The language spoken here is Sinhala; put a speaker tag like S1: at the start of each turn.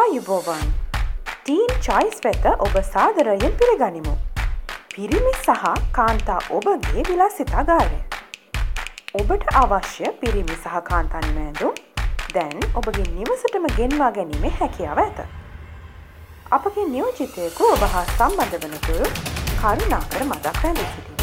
S1: ආයුබෝවන් ටීන් චොයිස් වෙත ඔබ සාදරයෙන් පිළිගනිමු. පිරිමි සහ කාන්තා ඔබගේ විලාසිතාගාරය. ඔබට අවශ්‍ය පිරිමි සහ කාන්තා නිමැඳුම් දැන් ඔබගේ නිවසටම ගෙන්වා ගැනීමේ හැකියාව ඇත. අපගේ නියෝජිතයෙකු ඔබ හා සම්බන්ධ වනතුරු කරුණාකර මතක් රැඳී සිටින්න.